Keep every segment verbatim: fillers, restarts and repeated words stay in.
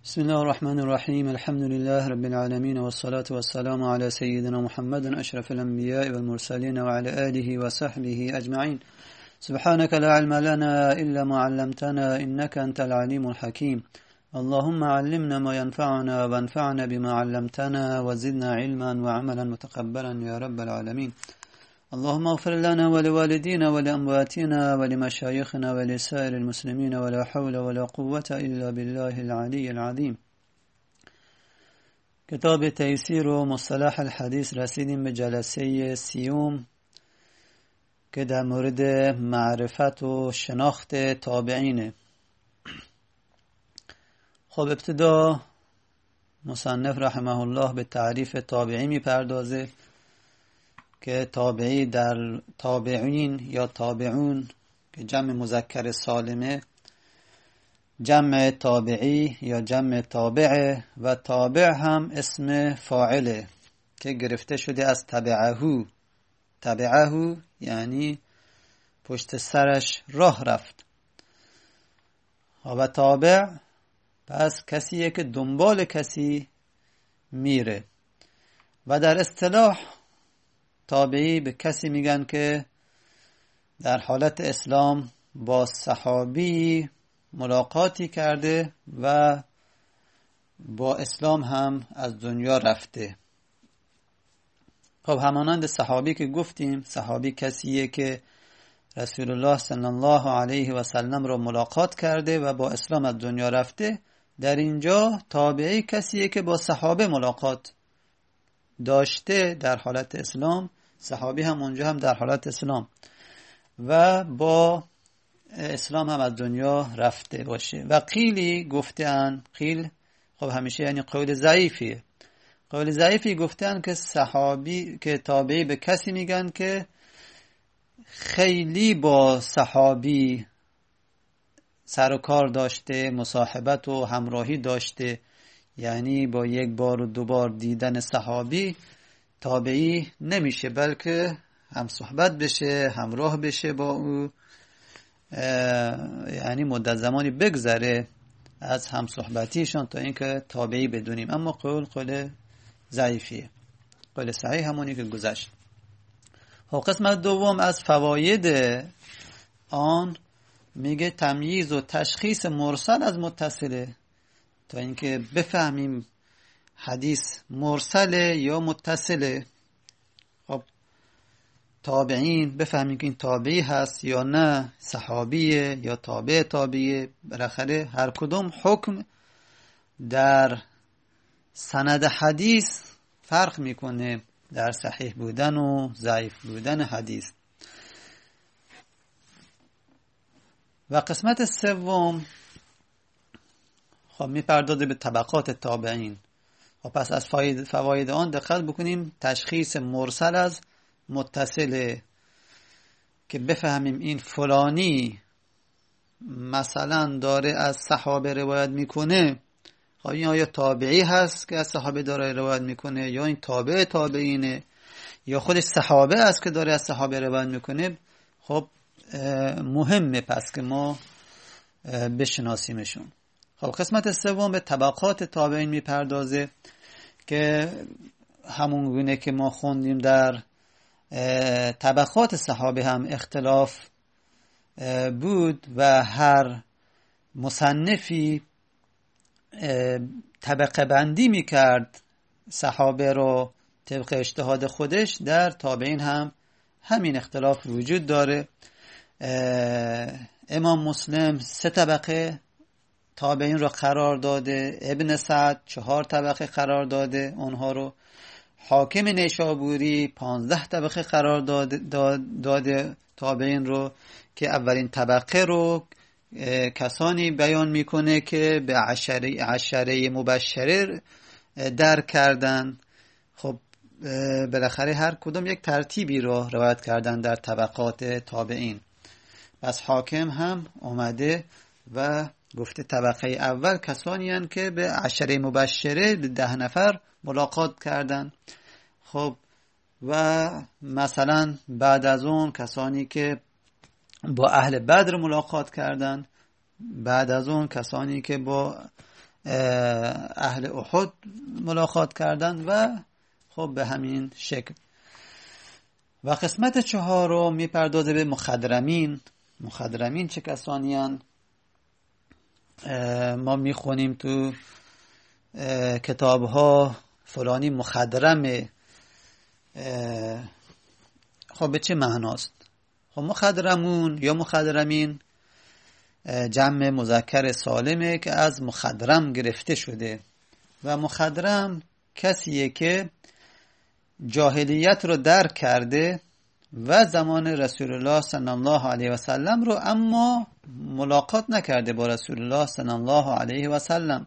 بسم الله الرحمن الرحيم الحمد لله رب العالمين والصلاة والسلام على سيدنا محمد أشرف الأنبياء والمرسلين وعلى آله وصحبه أجمعين سبحانك لا علم لنا إلا ما علمتنا إنك أنت العليم الحكيم اللهم علمنا ما ينفعنا وانفعنا بما علمتنا وزدنا علما وعملا متقبلا يا رب العالمين اللهم اغفر لنا ولوالدينا ولأمواتنا ولمشايخنا ولسائر المسلمين ولا حول ولا قوة إلا بالله العلي العظيم. کتاب تیسیر و مصطلح الحدیث رسیدیم به جلسه سیوم که در مورد معرفت و شناخت تابعینه. خب ابتدا مصنف رحمه الله به تعریف تابعی می پردازه که تابعی در تابعین یا تابعون که جمع مذکر سالمه، جمع تابعی یا جمع تابعه و تابع هم اسم فاعله که گرفته شده از تبعهو. تبعهو یعنی پشت سرش راه رفت. و تابع پس کسیه که دنبال کسی میره. و در اصطلاح تابعی به کسی میگن که در حالت اسلام با صحابی ملاقاتی کرده و با اسلام هم از دنیا رفته. خب همانند صحابی که گفتیم، صحابی کسیه که رسول الله صلی الله علیه و سلم را ملاقات کرده و با اسلام از دنیا رفته. در اینجا تابعی کسیه که با صحابه ملاقات داشته در حالت اسلام، صحابی هم اونجا هم در حالت اسلام و با اسلام هم از دنیا رفته باشه. و قیلی گفتن، قیل خب همیشه یعنی قول ضعیفیه، قول ضعیفی گفتن که صحابی که تابعی به کسی میگن که خیلی با صحابی سر و کار داشته، مصاحبت و همراهی داشته، یعنی با یک بار و دو بار دیدن صحابی تابعی نمیشه، بلکه هم صحبت بشه، همراه بشه با او، یعنی مدت زمانی بگذره از هم صحبتیشان تا اینکه تابعی بدونیم. اما قول قول ضعیفیه، قول صحیح همونی که گذشت. خب قسمت دوم از فواید آن میگه تمییز و تشخیص مرسل از متصله، تا اینکه بفهمیم حدیث مرسله یا متصله. خب تابعین بفهمیم که این تابعی هست یا نه، صحابیه یا تابع تابعیه. بالاخره هر کدوم حکم در سند حدیث فرق میکنه در صحیح بودن و ضعیف بودن حدیث. و قسمت سوم خب میپردازه به طبقات تابعین. و پس از فواید آن دقت بکنیم تشخیص مرسل از متصله، که بفهمیم این فلانی مثلا داره از صحابه روایت میکنه، خب این آیا تابعی هست که از صحابه داره روایت میکنه، یا این تابع تابعینه، یا خودش صحابه است که داره از صحابه روایت میکنه. خب مهمه پس که ما بشناسیمشون. خب قسمت سوم به طبقات تابعین میپردازه که همون گونه که ما خوندیم در طبقات صحابه هم اختلاف بود و هر مصنفی طبقه بندی میکرد صحابه رو طبق اجتهاد خودش. در تابعین هم همین اختلاف وجود داره. امام مسلم سه طبقه تابعین رو قرار داده، ابن سعد چهار طبقه قرار داده اونها رو، حاکم نیشابوری پانزده طبقه قرار داده, داده تابعین رو، که اولین طبقه رو کسانی بیان میکنه که به عشره, عشره مبشره در کردن. خب بالاخره هر کدوم یک ترتیبی رو روایت کردن در طبقات تابعین. پس حاکم هم اومده و گفته طبقه اول کسانی هستند که به عشره مبشره به ده نفر ملاقات کردن. خب و مثلا بعد از اون کسانی که با اهل بدر ملاقات کردن، بعد از اون کسانی که با اهل احد ملاقات کردند و خب به همین شکل. و قسمت چهارم میپردازه به مخدرمین. مخدرمین چه کسانی هستند؟ ما میخونیم تو کتاب ها فلانی مخدرمه. خب به چه معناست؟ خب مخدرمون یا مخدرمین جمع مذکر سالمه که از مخدرم گرفته شده و مخدرم کسیه که جاهلیت رو درک کرده و زمان رسول الله صلی الله علیه و سلم رو اما ملاقات نکرده با رسول الله صلی الله علیه و سلم.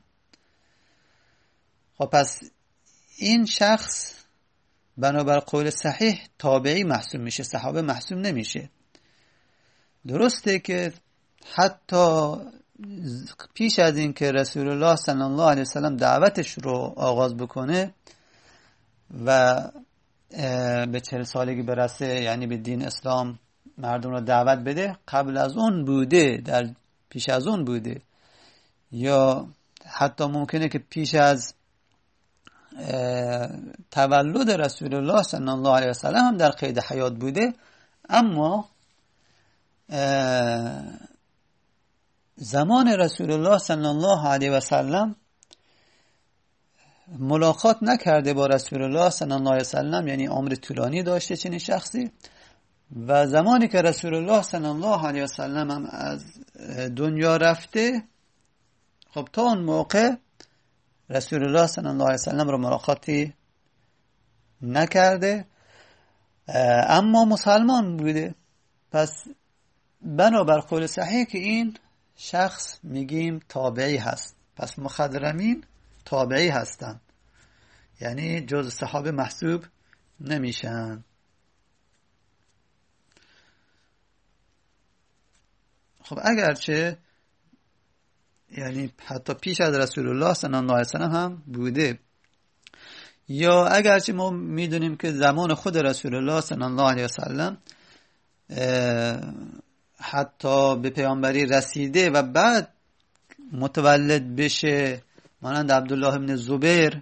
خب پس این شخص بنابر قول صحیح تابعی محسوب میشه، صحابه محسوب نمیشه. درسته که حتی پیش از این که رسول الله صلی الله علیه و سلم دعوتش رو آغاز بکنه و به چهل سالگی برسه، یعنی به دین اسلام مردم رو دعوت بده، قبل از اون بوده، در پیش از اون بوده، یا حتی ممکنه که پیش از تولد رسول الله صلی الله علیه و سلم هم در قید حیات بوده، اما زمان رسول الله صلی الله علیه و سلم ملاقات نکرده با رسول الله صلی الله علیه و سلم، یعنی عمر طولانی داشته چنین شخصی. و زمانی که رسول الله صلی الله علیه و سلم هم از دنیا رفته، خب تا اون موقع رسول الله صلی الله علیه و سلم رو ملاقاتی نکرده، اما مسلمان بوده. پس بنابر قول صحیح که این شخص میگیم تابعی هست. پس مخدرمین تابعی هستند، یعنی جز صحابه محسوب نمیشن. خب اگرچه یعنی حتی پیش از رسول الله صلی الله علیه وسلم هم بوده، یا اگرچه ما میدونیم که زمان خود رسول الله صلی الله علیه وسلم حتی به پیامبری رسیده و بعد متولد بشه، مانند عبدالله ابن زبیر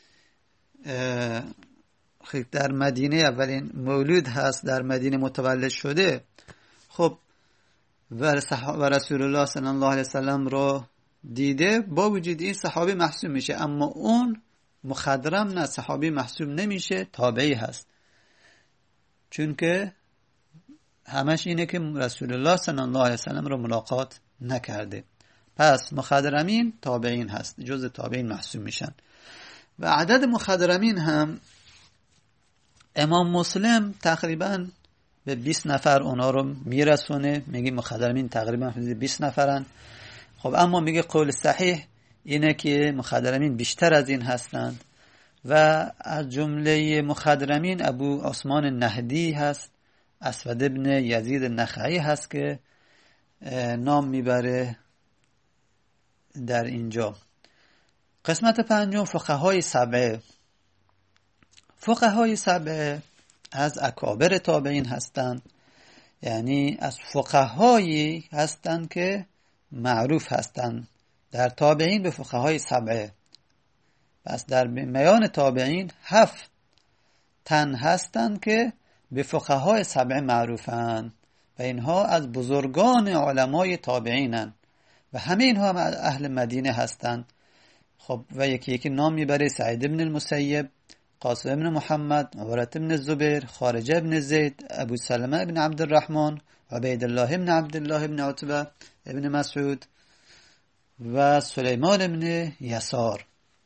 در مدینه اولین مولود هست، در مدینه متولد شده. خب و رسول الله صلی الله علیه وسلم رو دیده، با وجود این صحابی محسوب میشه، اما اون مخدرم نه، صحابی محسوب نمیشه، تابعی هست، چون که همش اینه که رسول الله صلی الله علیه وسلم رو ملاقات نکرده. پس مخدرمین تابعین هست، جز تابعین محسوب میشن. و عدد مخدرمین هم امام مسلم تقریبا به بیست نفر اونا رو میرسونه، میگه مخدرمین تقریبا حدود بیست نفرن. خب اما میگه قول صحیح اینه که مخدرمین بیشتر از این هستند و از جمله مخدرمین ابو عثمان نهدی هست، اسود ابن یزید نخعی هست که نام میبره در اینجا. قسمت پنجم فقهای سبعه. فقهای سبعه از اکابر تابعین هستند، یعنی از فقهایی هستند که معروف هستند در تابعین به فقهای سبعه. پس در میان تابعین هفت تن هستند که به فقهای سبعه معروفند و اینها از بزرگان علمای تابعینند و همه اینها هم اهل مدینه هستند. خب و یکی یکی نام میبره: سعید ابن المسیب، قاسم ابن محمد، عروة ابن الزبیر، خارجه ابن زید، ابو سلمه ابن عبد الرحمن، عبید الله ابن عبد الله ابن عتبه ابن مسعود و سلیمان ابن یسار.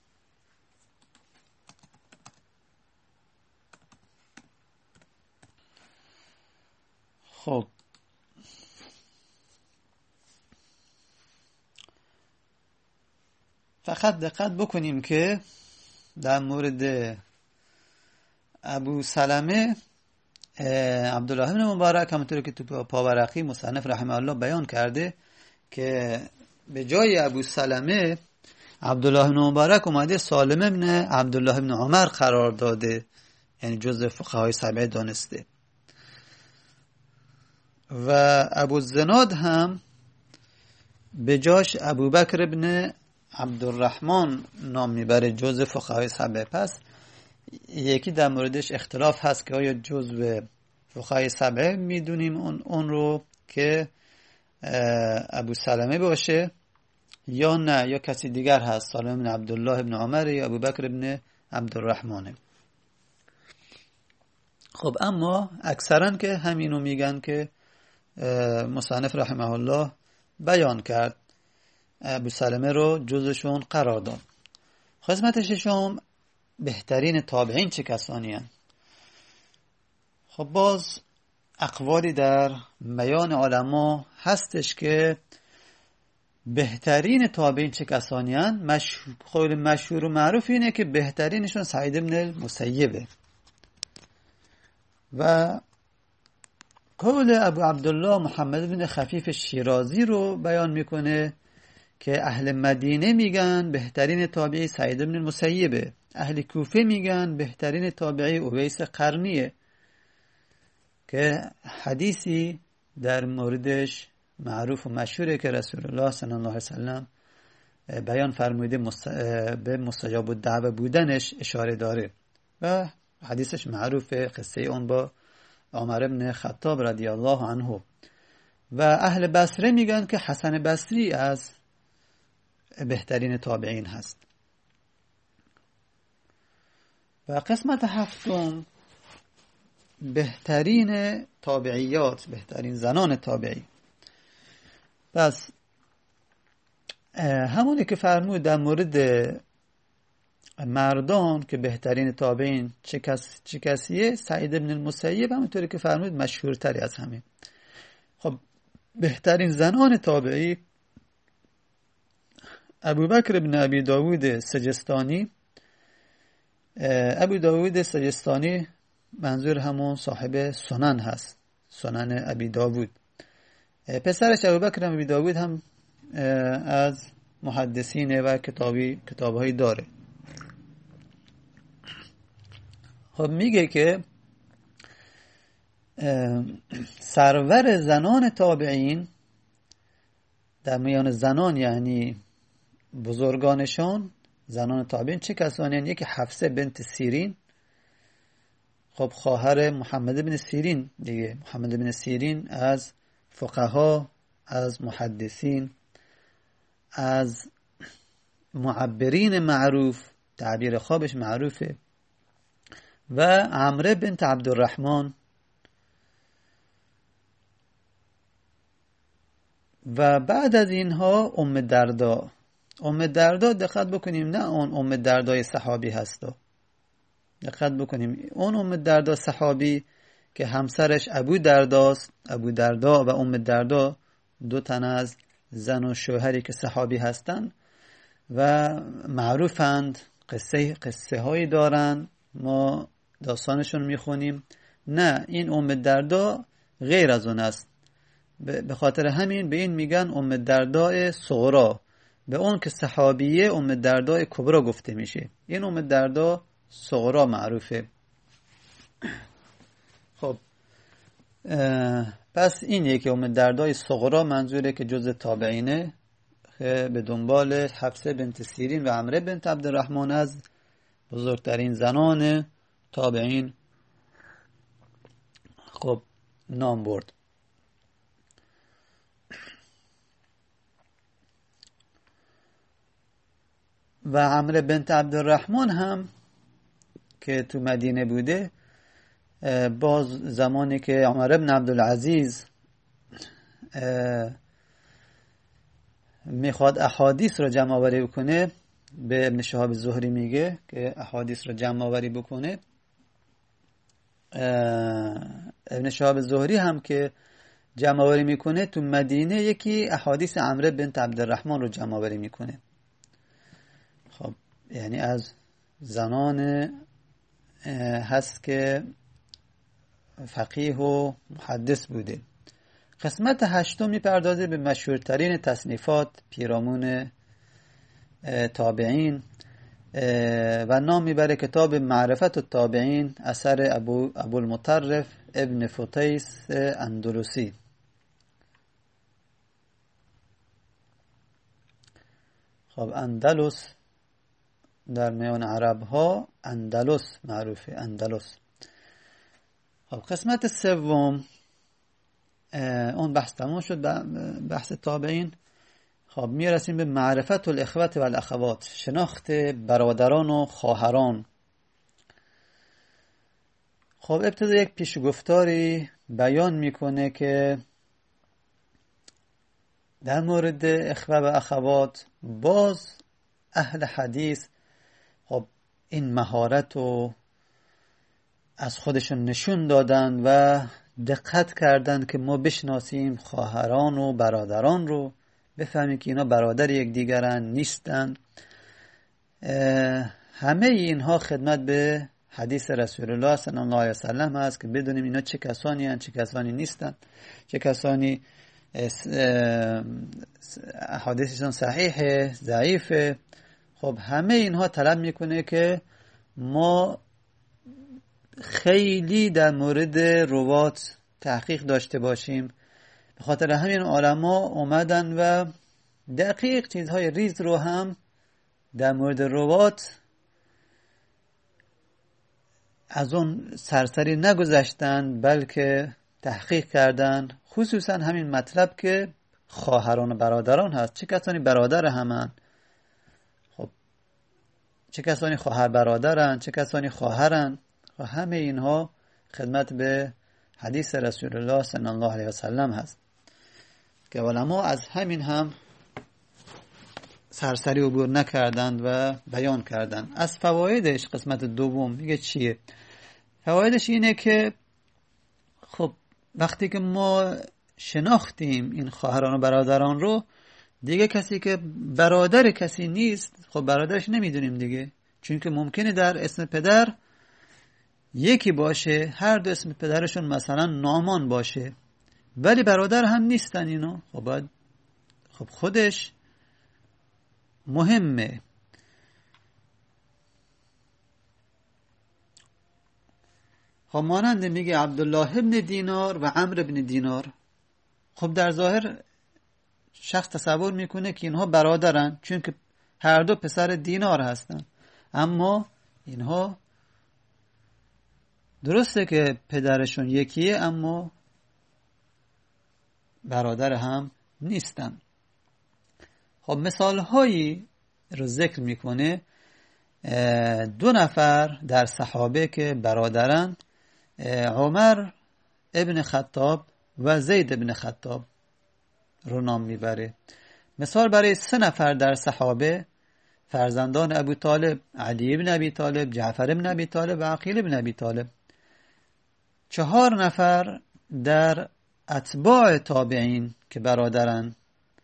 خب فقط دقت بکنیم که در مورد ابو سلمه عبدالله ابن مبارک همونطور که تو پاورقی مصنف رحمه الله بیان کرده که به جای ابو سلمه عبدالله ابن مبارک اومده سالم ابن عبدالله ابن عمر قرار داده، یعنی جزء فقهای سبعه دانسته. و ابو زناد هم به جاش ابو بکر ابن عبدالرحمن نام میبره جزء فقهای سبعه. پس یکی در موردش اختلاف هست که آیا جزء فقهای سبعه میدونیم اون, اون رو که ابو سلمه باشه یا نه، یا کسی دیگر هست، سالم بن عبدالله بن عمر یا ابو بکر بن عبدالرحمن. خب اما اکثرا که همینو میگن که مصنف رحمه الله بیان کرد، ابو سلمه رو جزشون قرار داد. قسمت ششم، بهترین تابعین چه کسانی هستند؟ خب باز اقوالی در میان علما هستش که بهترین تابعین چه کسانی هستند. مشهور خیلی مشهور و معروف اینه که بهترینشون سعید بن المسیبه و قول ابو عبدالله محمد بن خفیف شیرازی رو بیان میکنه که اهل مدینه میگن بهترین تابعی سعید بن المسیبه، اهل کوفه میگن بهترین تابعی اویس قرنیه که حدیثی در موردش معروف و مشهوره که رسول الله صلی الله علیه وسلم بیان فرموده مست... به مستجاب الدعوه بودنش اشاره داره و حدیثش معروفه، قصه اون با عمر بن خطاب رضی الله عنه. و اهل بصره میگن که حسن بصری از بهترین تابعین هست. و قسمت هفتم، بهترین تابعیات، بهترین زنان تابعی. پس همونی که فرمود در مورد مردان که بهترین تابعین چه, کس، چه کسیه، سعید بن المسیب همونطوری که فرمود مشهورتری از همه. خب بهترین زنان تابعی، ابو بکر بن ابی داود سجستانی. ابو داود سجستانی منظور همون صاحب سنن هست، سنن ابی داود. پسرش ابو بکر ابی داود هم از محدثینه و کتابی کتابهایی داره. خب میگه که سرور زنان تابعین در میان زنان، یعنی بزرگانشان، زنان تابعین چه کسانی هستند؟ یکی حفصه بنت سیرین، خب خواهر محمد بن سیرین دیگه. محمد بن سیرین از فقها، از محدثین، از معبرین معروف، تعبیر خوابش معروفه. و عمره بنت عبدالرحمن و بعد از اینها ام دردا. ام دردا دقت بکنیم، نه اون ام دردای صحابی هستا، دقت بکنیم اون ام دردا صحابی که همسرش ابو درداست. ابو دردا و ام دردا دو تن از زن و شوهری که صحابی هستند و معروفند، قصه قصه هایی دارن، ما داستانشون میخونیم. نه، این ام دردا غیر از اون است. به خاطر همین به این میگن ام دردای صغرا، به اون که صحابیه ام دردای کبرا گفته میشه. این ام دردا صغرا معروفه. خب پس این یکی ام دردای صغرا منظوره که جز تابعینه، به دنبال حفصه بنت سیرین و عمره بنت عبدالرحمن از بزرگترین زنان تابعین خب نام برد. و عمره بنت عبدالرحمن هم که تو مدینه بوده، باز زمانی که عمر بن عبدالعزیز میخواد احادیث رو جمع آوری بکنه، به ابن شهاب زهری میگه که احادیث رو جمع آوری بکنه. ابن شهاب زهری هم که جمع آوری میکنه تو مدینه، یکی احادیث عمره بنت عبدالرحمن رو جمع آوری میکنه. خب یعنی از زنان هست که فقیه و محدث بوده. قسمت هشتم میپردازه به مشهورترین تصنیفات پیرامون تابعین و نام میبره کتاب معرفت التابعین، اثر ابو ابو المطرف ابن فتیس اندلسی. خب اندلس در میان عرب ها اندلس معروفه، اندلس. خب قسمت سوم اون بحث تمام شد، بحث تابعین. خب میرسیم به معرفت الاخوة و الاخوات، شناخت برادران و خواهران. خب ابتدا یک پیشگفتاری بیان میکنه که در مورد اخوة و اخوات باز اهل حدیث خب این مهارت رو از خودشون نشون دادن و دقت کردن که ما بشناسیم خواهران و برادران رو، بفهمیم که اینا برادر یک دیگرن نیستن. همه اینها خدمت به حدیث رسول الله صلی الله علیه وسلم هست که بدونیم اینا چه کسانی هستند، چه کسانی نیستن، چه کسانی احادیثشون صحیحه، ضعیفه. خب همه اینها طلب میکنه که ما خیلی در مورد روات تحقیق داشته باشیم. به خاطر همین علما اومدن و دقیق چیزهای ریز رو هم در مورد روات از اون سرسری نگذشتن، بلکه تحقیق کردن، خصوصا همین مطلب که خواهران و برادران هست. چه کسانی برادر همن؟ خب چه کسانی خواهر برادرن؟ چه کسانی خواهرن؟ و همه اینها خدمت به حدیث رسول الله صلی الله علیه وسلم هست که علما از همین هم سرسری عبور نکردند و بیان کردند. از فوایدش قسمت دوم میگه چیه؟ فوایدش اینه که خب وقتی که ما شناختیم این خواهران و برادران رو، دیگه کسی که برادر کسی نیست خب برادرش نمیدونیم دیگه، چون که ممکنه در اسم پدر یکی باشه، هر دو اسم پدرشون مثلا نامان باشه ولی برادر هم نیستن اینا. خب باید خب خودش مهمه. خب مانند میگه عبدالله ابن دینار و عمرو ابن دینار. خب در ظاهر شخص تصور میکنه که اینها برادرن چون که هر دو پسر دینار هستن، اما اینها درسته که پدرشون یکیه اما برادر هم نیستن. خب مثال هایی رو ذکر میکنه. دو نفر در صحابه که برادرن، عمر ابن خطاب و زید ابن خطاب رو نام میبره. مثال برای سه نفر در صحابه، فرزندان ابو طالب، علی ابن ابی طالب، جعفر ابن ابی طالب و عقیل ابن ابی طالب. چهار نفر در اتباع تابعین که برادرن،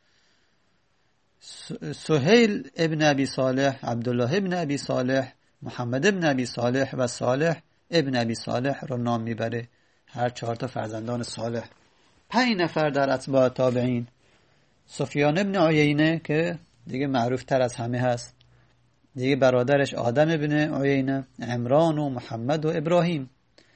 سهیل ابن ابی صالح، عبدالله ابن ابی صالح، محمد ابن ابی صالح و صالح ابن ابی صالح رو نام میبره، هر چهار تا فرزندان صالح. پنج نفر در اتباع تابعین، سفیان ابن عیینه که دیگه معروف تر از همه هست، دیگه برادرش آدم ابن عیینه، عمران و محمد و ابراهیم.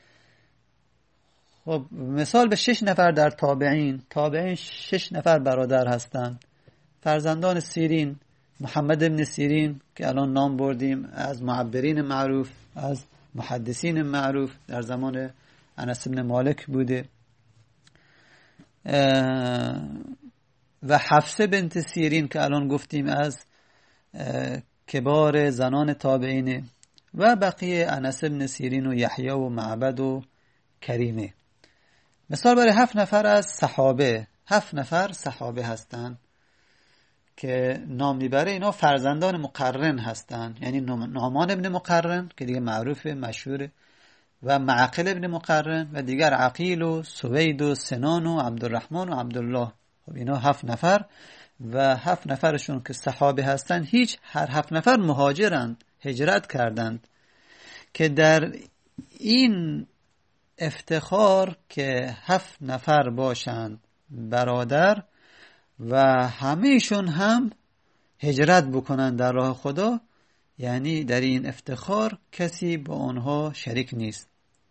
خب مثال به شش نفر در تابعین، تابعین شش نفر برادر هستند، فرزندان سیرین، محمد ابن سیرین که الان نام بردیم، از معبرین معروف، از محدثین معروف، در زمان انس بن مالک بوده، و حفصه بنت سیرین که الان گفتیم از کبار زنان تابعینه، و بقیه انس بن سیرین و یحیی و معبد و کریمه. مثال برای هفت نفر از صحابه، هفت نفر صحابه هستند که نام میبره، اینا فرزندان مقرن هستند، یعنی نعمان ابن مقرن که دیگه معروفه مشهوره، و معقل ابن مقرن و دیگر عقیل و سوید و سنان و عبدالرحمن و عبدالله. خب اینا هفت نفر و هفت نفرشون که صحابه هستند، هیچ هر هفت نفر مهاجرند، هجرت کردند، که در این افتخار که هفت نفر باشند برادر و همهشون هم هجرت بکنند در راه خدا، یعنی در این افتخار کسی با آنها شریک نیست.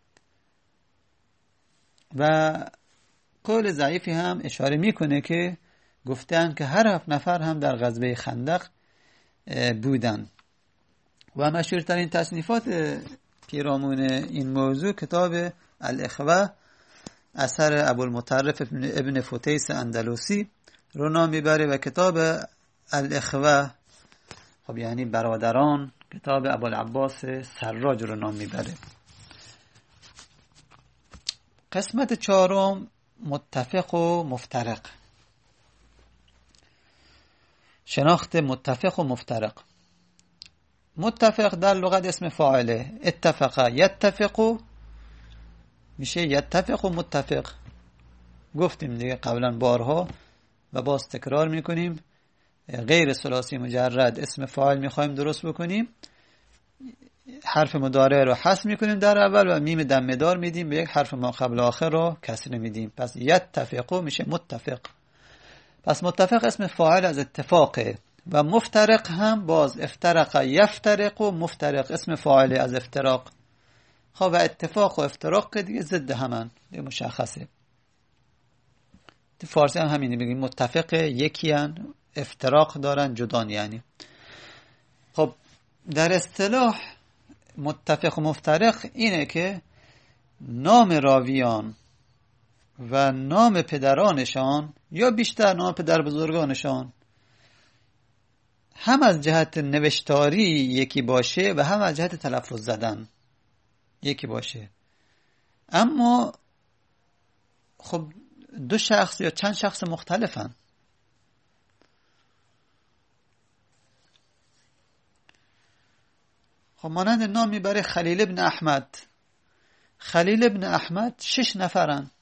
و قول ضعیفی هم اشاره میکنه که گفتن که هر هفت نفر هم در غزوه خندق بودن. و مشهورترین تصنیفات پیرامون این موضوع کتاب الاخوه اثر ابوالمطرف ابن فتیس اندلسی رو نام میبره و کتاب الاخوه خب یعنی برادران کتاب ابوالعباس سراج رو نام میبره. قسمت چهارم متفق و مفترق. شناخت متفق و مفترق. متفق در لغت اسم فاعله، اتفق یتفق میشه یتفق و متفق. گفتیم دیگه قبلا بارها و باز تکرار میکنیم، غیر ثلاثی مجرد اسم فاعل میخوایم درست بکنیم، حرف مضارع رو حذف میکنیم در اول و میم دمه دار میدیم، به یک حرف ما قبل آخر رو کسره میدیم. پس یتفق میشه متفق. پس متفق اسم فاعل از اتفاقه و مفترق هم باز افترق یفترق و مفترق اسم فاعل از افتراق. خب و اتفاق و افتراق دیگه ضد همن، دیگه مشخصه. تو فارسی هم همینه، بگیم متفق یکی هن، افتراق دارن جدان. یعنی خب در اصطلاح متفق و مفترق اینه که نام راویان و نام پدرانشان یا بیشتر نام پدر بزرگانشان هم از جهت نوشتاری یکی باشه و هم از جهت تلفظ زدن یکی باشه، اما خب دو شخص یا چند شخص مختلفن. خب مانند نام میبره خلیل ابن احمد. خلیل ابن احمد شش نفرن.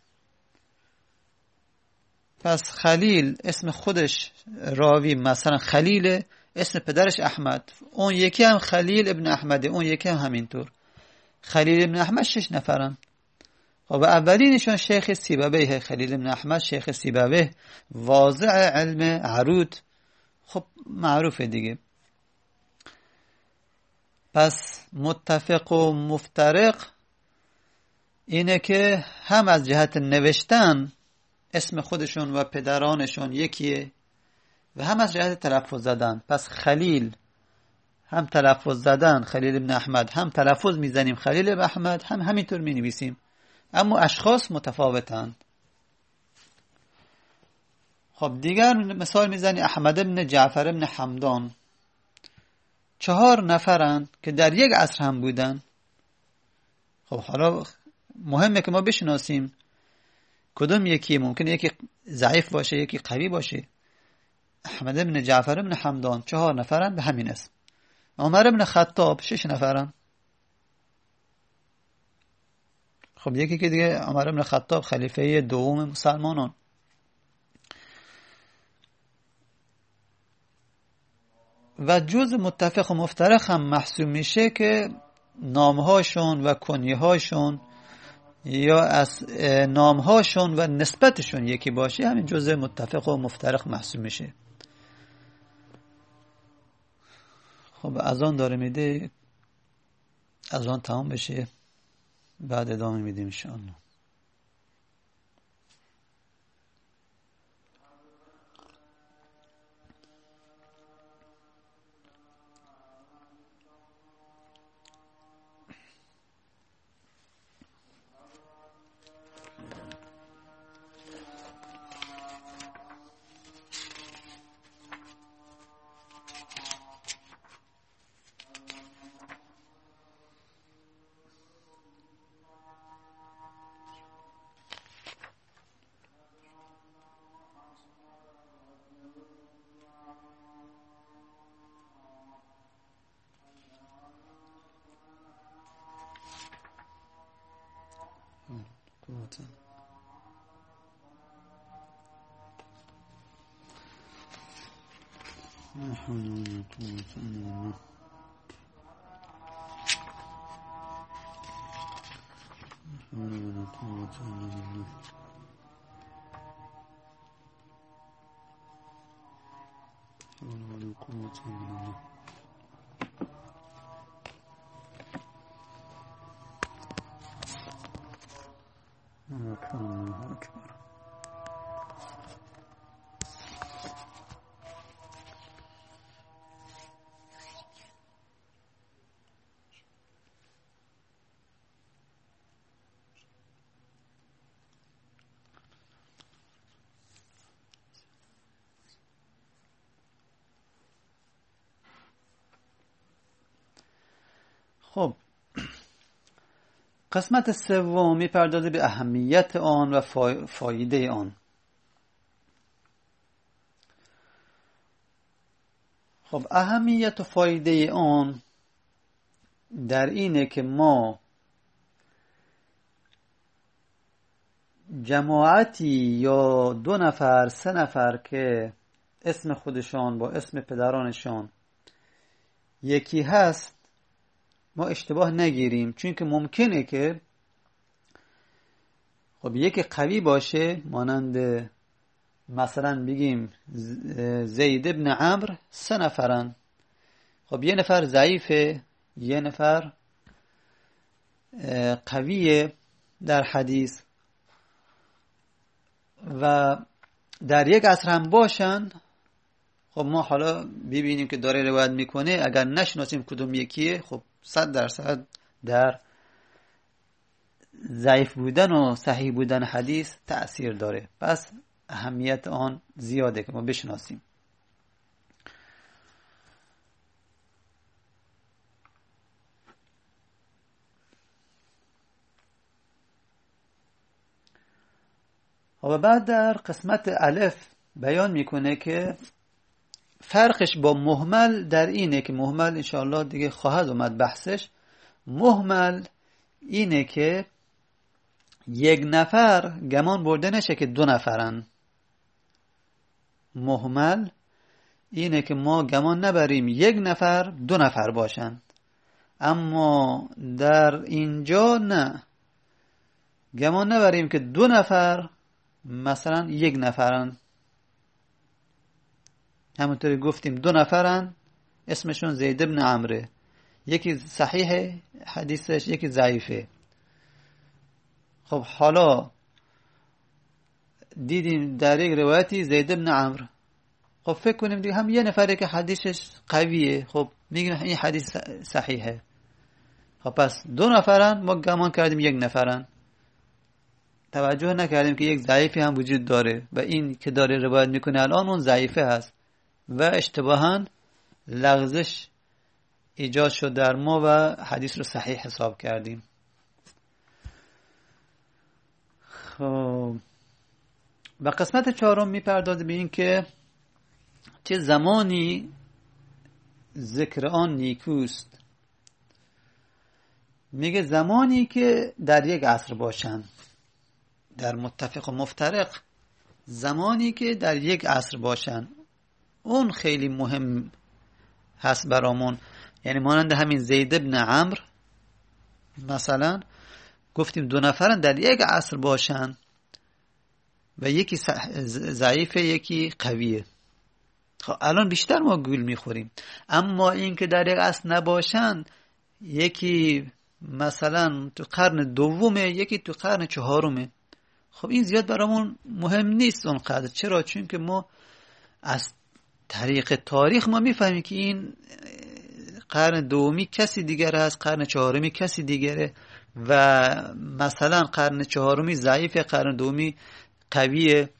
پس خلیل اسم خودش راوی مثلا خلیل، اسم پدرش احمد، اون یکی هم خلیل ابن احمده، اون یکی هم همینطور. خلیل ابن احمد شش نفرن. خب اولینشون شیخ سیبویه. خلیل ابن احمد شیخ سیبویه واضع علم عروض، خب معروفه دیگه. پس متفق و مفترق اینه که هم از جهت نوشتن اسم خودشون و پدرانشون یکیه و هم از جهت تلفظ زدن. پس خلیل هم تلفظ زدن خلیل ابن احمد، هم تلفظ میزنیم خلیل ابن احمد، هم همینطور می نویسیم، اما اشخاص متفاوتن. خب دیگر مثال میزنی احمد ابن جعفر ابن حمدان. چهار نفرن که در یک عصر هم بودن. خب حالا مهمه که ما بشناسیم کدوم یکی، ممکنه یکی ضعیف باشه یکی قوی باشه. احمد ابن جعفر ابن حمدان چهار نفرن به همین اسم. عمر ابن خطاب شش نفرن. خب یکی که دیگه عمر ابن خطاب خلیفه دوم مسلمانان. و جز متفق و مفترق هم محسوب میشه که نامهاشون و کنیهاشون یا از نامهاشون و نسبتشون یکی باشه، همین جز متفق و مفترق محسوب میشه. خب از آن داره میده، از آن تمام بشه بعد ادامه میدیم انشاءالله. خب قسمت سوم میپردازه به اهمیت آن و فایده آن. خب اهمیت و فایده آن در اینه که ما جماعتی یا دو نفر سه نفر که اسم خودشان با اسم پدرانشان یکی هست ما اشتباه نگیریم، چون که ممکنه که خب یکی قوی باشه، مانند مثلا بگیم زید ابن عمرو سه نفرن، خب یه نفر ضعیفه یه نفر قویه در حدیث و در یک عصر هم باشن. خب ما حالا ببینیم که داره روایت میکنه، اگر نشناسیم کدوم یکیه خب صد درصد در ضعیف بودن و صحیح بودن حدیث تأثیر داره. پس اهمیت آن زیاده که ما بشناسیم. و بعد در قسمت الف بیان میکنه که فرقش با مهمل در اینه که مهمل انشاءالله دیگه خواهد اومد بحثش. مهمل اینه که یک نفر گمان برده نشه که دو نفرن. مهمل اینه که ما گمان نبریم یک نفر دو نفر باشن، اما در اینجا نه، گمان نبریم که دو نفر مثلا یک نفرن. همونطوری گفتیم دو نفرن اسمشون زید ابن عمره، یکی صحیح حدیثش یکی ضعیفه. خب حالا دیدیم در یک روایتی زید ابن عمرو، خب فکر کنیم دیگه هم یه نفره که حدیثش قویه، خب میگیم این حدیث صحیحه. خب پس دو نفرن، ما گمان کردیم یک نفرن، توجه نکردیم که یک ضعیفی هم وجود داره و این که داره روایت میکنه الان اون ضعیفه هست و اشتباهاً لغزش ایجاد شد در ما و حدیث رو صحیح حساب کردیم. خب و قسمت چهارم میپردازه به این که چه زمانی ذکر آن نیکوست. میگه زمانی که در یک عصر باشن، در متفق و مفترق زمانی که در یک عصر باشن اون خیلی مهم هست برامون. یعنی مانند همین زید ابن عمرو مثلا گفتیم دو نفرن در یک عصر باشن و یکی ضعیفه یکی قویه، خب الان بیشتر ما گول میخوریم. اما این که در یک عصر نباشن، یکی مثلا تو قرن دومه یکی تو قرن چهارمه، خب این زیاد برامون مهم نیست اونقدر. چرا؟ چون که ما از طریق تاریخ ما میفهمیم که این قرن دومی کسی دیگر است، قرن چهارمی کسی دیگره و مثلا قرن چهارمی ضعیفه، قرن دومی قویه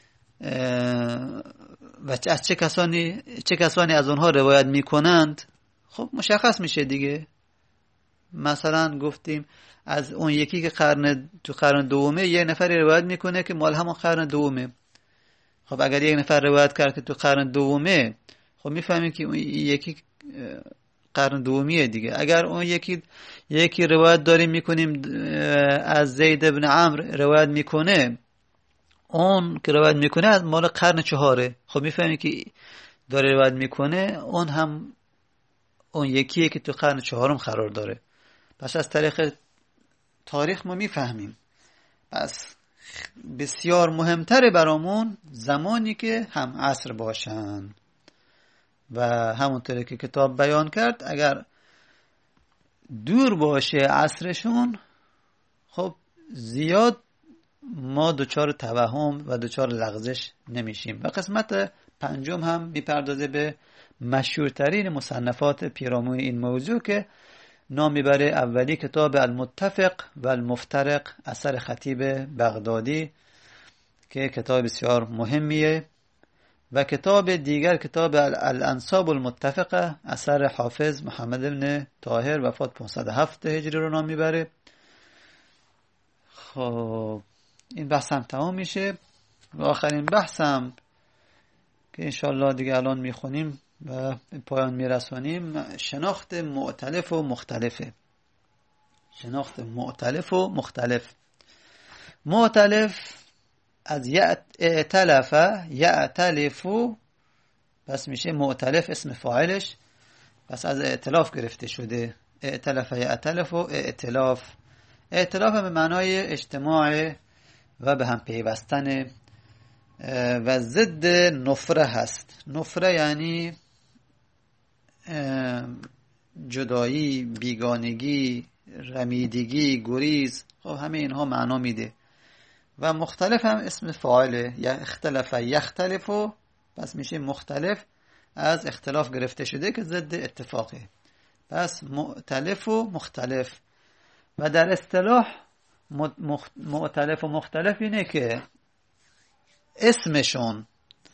و از چه کسانی چه کسانی از اونها روایت میکنند خب مشخص میشه دیگه. مثلا گفتیم از اون یکی که قرن تو قرن دومه یه نفر روایت میکنه که مال همون قرن دومه، خب اگر یک نفر روایت کرد که تو قرن دومه خب میفهمیم که اون یکی قرن دومیه دیگه. اگر اون یکی یکی روایت داریم میکنیم از زید ابن عمرو روایت میکنه، اون که روایت میکنه از مال قرن چهاره، خب میفهمیم که داره روایت میکنه اون هم اون یکیه که تو قرن چهارم قرار داره. پس از طریق تاریخ ما میفهمیم. پس بسیار مهمتره برامون زمانی که هم عصر باشن و همونطوری که کتاب بیان کرد اگر دور باشه عصرشون خب زیاد ما دچار توهم و دچار لغزش نمیشیم. و قسمت پنجم هم میپردازه به مشهورترین مصنفات پیرامون این موضوع که نام میبره اولی کتاب المتفق و المفترق اثر خطیب بغدادی که کتاب بسیار مهمیه و کتاب دیگر کتاب الانساب المتفقه اثر حافظ محمد بن طاهر وفات پانصد و هفت هجری رو نام میبره. خب این بحثم تمام میشه و آخرین بحثم که انشالله دیگه الان میخونیم و پایان میرسونیم، شناخت مؤتلف و مختلفه. شناخت مؤتلف و مختلف. مؤتلف از ائتلف یأتلف پس میشه مؤتلف اسم فاعلش، پس از ائتلاف گرفته شده. ائتلف یأتلف و ائتلاف. ائتلاف به معنای اجتماع و به هم پیوستن و ضد نفره هست. نفره یعنی جدایی، بیگانگی، رمیدگی، گریز. خب همه اینها معنا میده. و مختلف هم اسم فاعله، یا اختلف یختلف، پس میشه مختلف از اختلاف گرفته شده که ضد اتفاقه. پس مؤتلف و مختلف. و در اصطلاح مؤتلف و مختلف اینه که اسمشون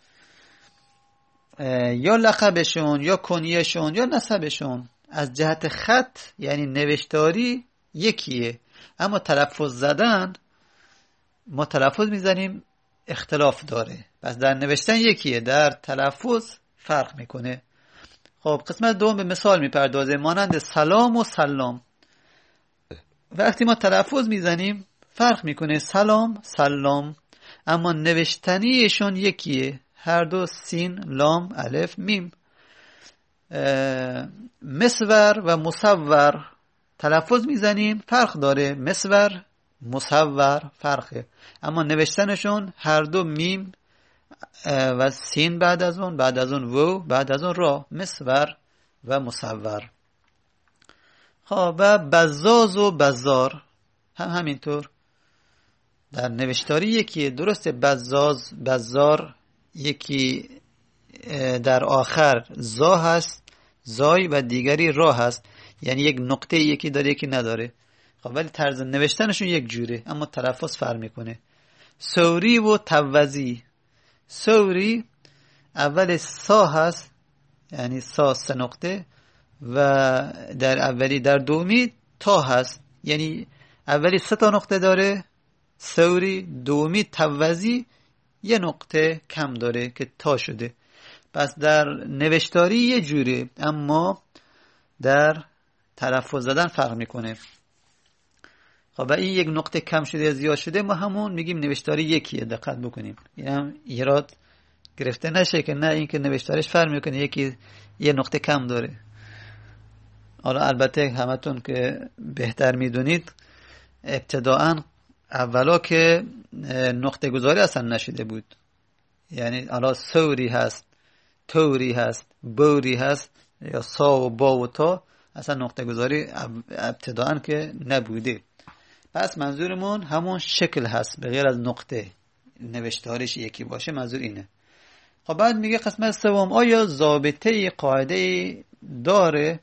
یا لقبشون یا کنیهشون یا نسبشون از جهت خط یعنی نوشتاری یکیه، اما تلفظ زدن ما تلفظ میزنیم اختلاف داره. پس در نوشتن یکیه، در تلفظ فرق میکنه. خب قسمت دوم به مثال میپردازه، مانند سلام و سلام. وقتی ما تلفظ میزنیم فرق میکنه، سلام سلام، اما نوشتنیشون یکیه، هر دو سین لام الف میم. مصور و مصور تلفظ میزنیم فرق داره، مصور مصور فرقه، اما نوشتنشون هر دو میم و سین بعد از اون، بعد از اون و، بعد از اون را، مصور و مصور. خب و بزاز و بزار هم همینطور در نوشتاری یکی، درسته بزاز بزار یکی در آخر زا هست، زای و دیگری را هست، یعنی یک نقطه یکی داره یکی نداره. خب ولی طرز نوشتنشون یک جوره اما تلفظ فرق میکنه. سوری و توزی. سوری اول سا هست یعنی سا سه نقطه و در اولی در دومی تا هست یعنی اولی سه تا نقطه داره سوری، دومی توزی یه نقطه کم داره که تا شده. پس در نوشتاری یه جوره اما در تلفظ زدن فرق میکنه. خب و این یک نقطه کم شده یا زیاد شده ما همون میگیم نوشتاری یکیه. دقت بکنیم این هم ایراد گرفته نشه که نه این که نوشتارش فرق میکنه یکی یه نقطه کم داره. حالا البته همتون که بهتر میدونید ابتداعاً اولا که نقطه گذاری اصلا نشده بود، یعنی حالا سوری هست، توری هست، بوری هست یا سا و با و تا، اصلا نقطه گذاری ابتداعاً که نبوده. پس منظورمون همون شکل هست به غیر از نقطه، نوشتارش یکی باشه، منظور اینه. خب بعد میگه قسمت سوم، آیا ضابطه قاعده داره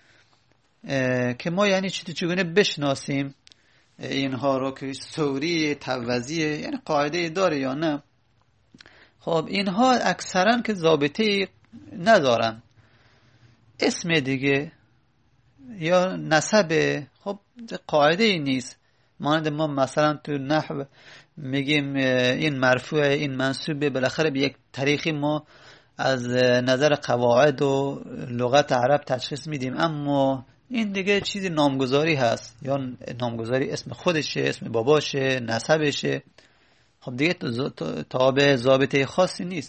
که ما یعنی چگونه بشناسیم اینها رو که سوری توزیه، یعنی قاعده داره یا نه؟ خب اینها اکثرا که ضابطه ندارن، اسم دیگه یا نسب، خب قاعده ای نیست. مانند ما مثلا تو نحو میگیم این مرفوعه این منصوبه، بالاخره به یک طریقی ما از نظر قواعد و لغت عرب تشخیص میدیم، اما این دیگه چیزی نامگذاری هست، یا نامگذاری اسم خودشه، اسم باباشه، نسبشه. خب دیگه تابع ضابطه خاصی نیست.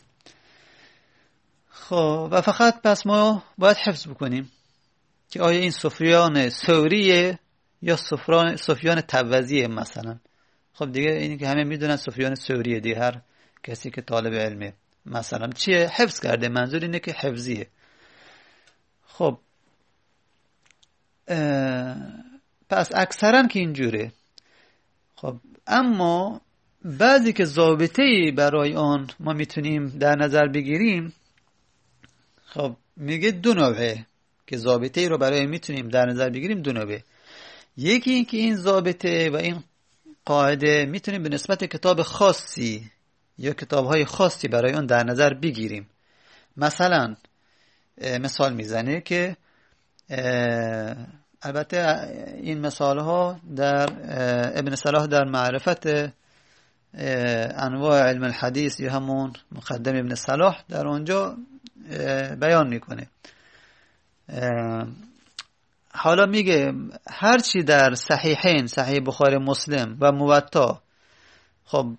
خب و فقط پس ما باید حفظ بکنیم که آیا این سفیان سوریه یا سفیان سفیان توزیه مثلا. خب دیگه اینی که همه میدونن سفیان سوریه، دیگه هر کسی که طالب علمه مثلا چیه حفظ کرده، منظور اینه که حفظیه. خب پس اکثرا که اینجوره. خب اما بعضی که ضابطه‌ای برای آن ما میتونیم در نظر بگیریم، خب میگه دو نوعه که ضابطه‌ای رو برای میتونیم در نظر بگیریم، دو نوعه. یکی این که این ضابطه و این قاعده میتونیم به نسبت کتاب خاصی یا کتاب‌های خاصی برای اون در نظر بگیریم. مثلا مثال میزنه که البته این مثال ها در ابن صلاح در معرفت انواع علم الحدیث یا همون مقدم ابن صلاح در اونجا بیان میکنه. حالا میگه هرچی در صحیحین، صحیح بخاری مسلم و موطا خب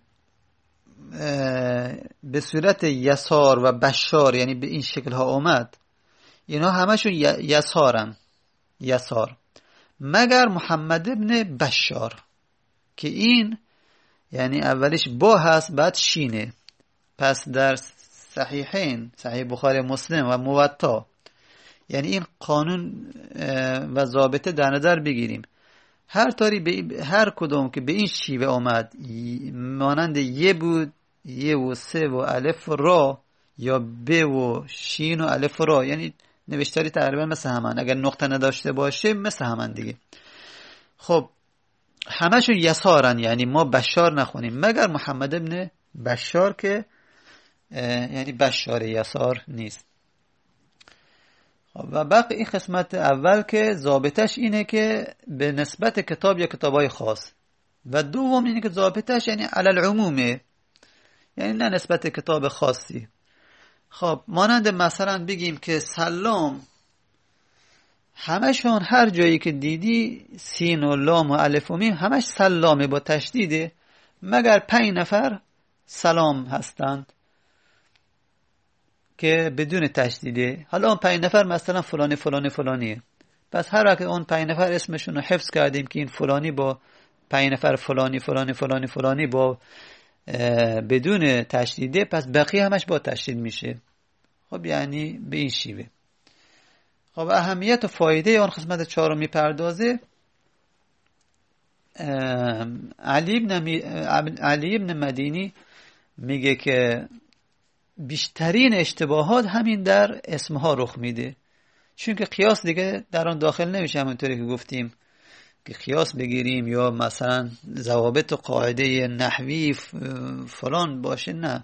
به صورت یسار و بشار، یعنی به این شکل ها اومد، اینا همشون یسارن، یسار، مگر محمد ابن بشار که این یعنی اولش با هست بعد شینه. پس در صحیحین، صحیح بخاری مسلم و موطا، یعنی این قانون و ضابطه در نظر بگیریم. هر طوری به هر کدوم که به این شیوه اومد، مانند یه بود، یه و سه و الف و را، یا ب و شین و الف و را، یعنی نوشتاری تقریبا مثل همان، اگر نقطه نداشته باشه مثل همان دیگه. خب همشون یسارن، یعنی ما بشار نخونیم مگر محمد ابن بشار که یعنی بشار یسار نیست. و باقی این قسمت اول که ضابطش اینه که به نسبت کتاب یا کتابای خاص، و دوم اینه که ضابطش یعنی علی العمومه، یعنی نه نسبت کتاب خاصی. خب مانند مثلا بگیم که سلام، همشون هر جایی که دیدی سین و لام و الف و میم همش سلامه با تشدیده، مگر پنج نفر سلام هستند که بدون تشدیده. حالا اون پنج نفر مثلا فلانی فلانی فلانیه، پس هر وقت اون پنج نفر اسمشون رو حفظ کردیم که این فلانی با پنج نفر فلانی فلانی فلانی فلانی با بدون تشدیده، پس بقیه همش با تشدید میشه. خب یعنی به این شیوه. خب اهمیت و فایده اون قسمت چهارم میپردازه. علی ابن علی ابن مدینی میگه که بیشترین اشتباهات همین در اسمها رخ میده، چون که قیاس دیگه در آن داخل نمیشه، همونطوری که گفتیم که قیاس بگیریم یا مثلا ضوابط و قاعده نحوی فلان باشه، نه،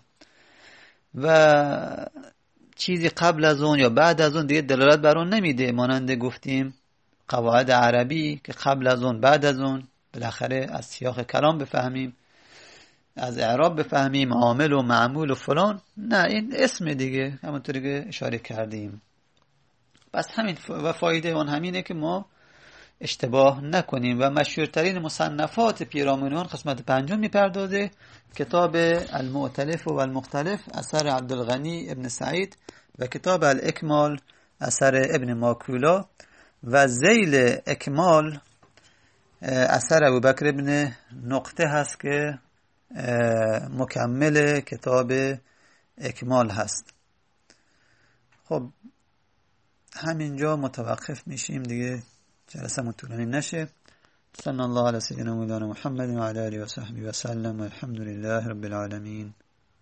و چیزی قبل از اون یا بعد از اون دیگه دلالت بر اون نمیده. مانند گفتیم قواعد عربی که قبل از اون بعد از اون، بالاخره از سیاق کلام بفهمیم، از اعراب بفهمیم، عامل و معمول و فلان، نه، این اسم دیگه همونطوری که اشاره کردیم. بس همین و فایده اون همینه که ما اشتباه نکنیم. و مشهورترین مصنفات پیرامون قسمت پنجم میپردازه کتاب المؤتلف و المختلف اثر عبدالغنی ابن سعید و کتاب الاکمال اثر ابن ماکولا و ذیل اکمال اثر ابوبکر ابن نقطه هست که مکمل کتاب اکمال هست. خب همینجا متوقف میشیم دیگه، جلسه طولانی نشه. صلی الله علی سیدنا مولانا محمد و علی آله و صحبه و سلم و الحمد لله رب العالمین.